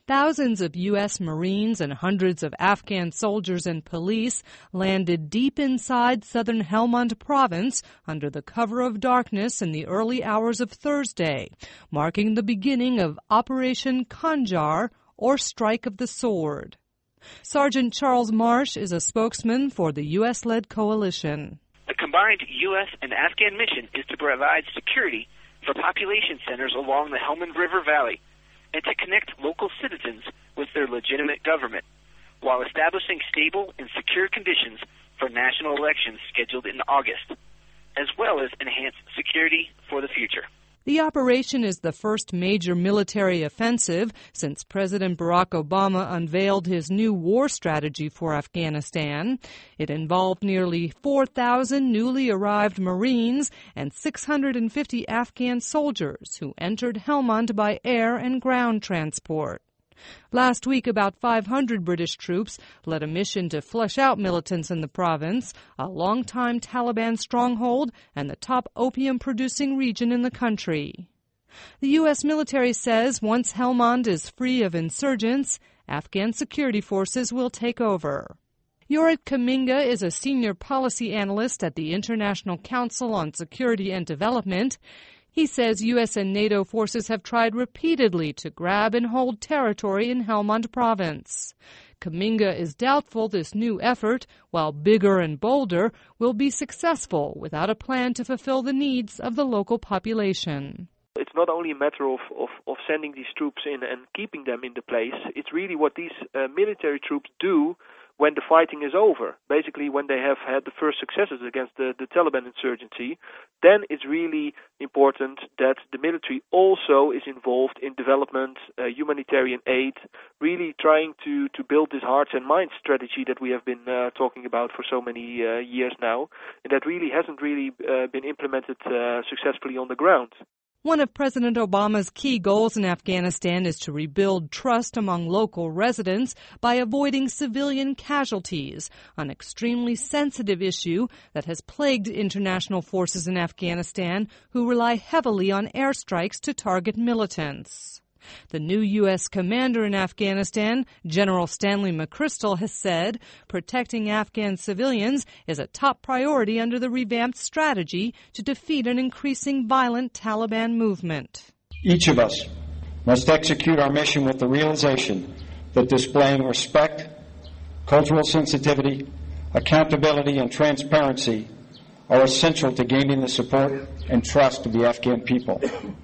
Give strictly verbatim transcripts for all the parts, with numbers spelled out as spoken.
Thousands of U S Marines and hundreds of Afghan soldiers and police landed deep inside southern Helmand province under the cover of darkness in the early hours of Thursday, marking the beginning of Operation Khanjar, or Strike of the Sword. Sergeant Charles Marsh is a spokesman for the U S-led coalition. The combined U S and Afghan mission is to provide security for population centers along the Helmand River Valley and to connect local citizens with their legitimate government, while establishing stable and secure conditions for national elections scheduled in August, as well as enhance security for the future. The operation is the first major military offensive since President Barack Obama unveiled his new war strategy for Afghanistan. It involved nearly four thousand newly arrived Marines and six hundred fifty Afghan soldiers who entered Helmand by air and ground transport. Last week, about five hundred British troops led a mission to flush out militants in the province, a longtime Taliban stronghold and the top opium-producing region in the country. The U S military says once Helmand is free of insurgents, Afghan security forces will take over. Yorit Kaminga is a senior policy analyst at the International Council on Security and Development. He says U S and NATO forces have tried repeatedly to grab and hold territory in Helmand province. Kaminga is doubtful this new effort, while bigger and bolder, will be successful without a plan to fulfill the needs of the local population. It's not only a matter of, of, of sending these troops in and keeping them in the place. It's really what these uh, military troops do when the fighting is over. Basically, when they have had the first successes against the, the Taliban insurgency, then it's really important that the military also is involved in development, uh, humanitarian aid, really trying to, to build this hearts and minds strategy that we have been uh, talking about for so many uh, years now, and that really hasn't really uh, been implemented uh, successfully on the ground. One of President Obama's key goals in Afghanistan is to rebuild trust among local residents by avoiding civilian casualties, an extremely sensitive issue that has plagued international forces in Afghanistan who rely heavily on airstrikes to target militants. The new U S commander in Afghanistan, General Stanley McChrystal, has said protecting Afghan civilians is a top priority under the revamped strategy to defeat an increasing violent Taliban movement. Each of us must execute our mission with the realization that displaying respect, cultural sensitivity, accountability, and transparency are essential to gaining the support and trust of the Afghan people.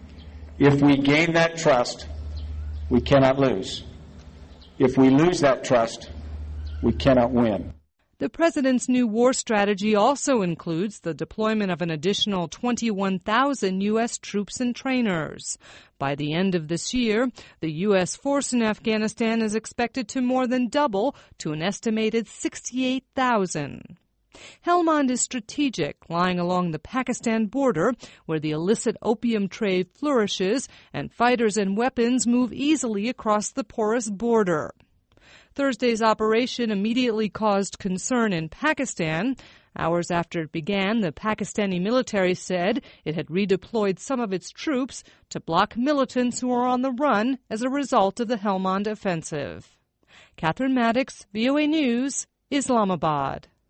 If we gain that trust, we cannot lose. If we lose that trust, we cannot win. The president's new war strategy also includes the deployment of an additional twenty-one thousand U S troops and trainers. By the end of this year, the U S force in Afghanistan is expected to more than double to an estimated sixty-eight thousand. Helmand is strategic, lying along the Pakistan border, where the illicit opium trade flourishes and fighters and weapons move easily across the porous border. Thursday's operation immediately caused concern in Pakistan. Hours after it began, the Pakistani military said it had redeployed some of its troops to block militants who are on the run as a result of the Helmand offensive. Catherine Maddox, V O A News, Islamabad.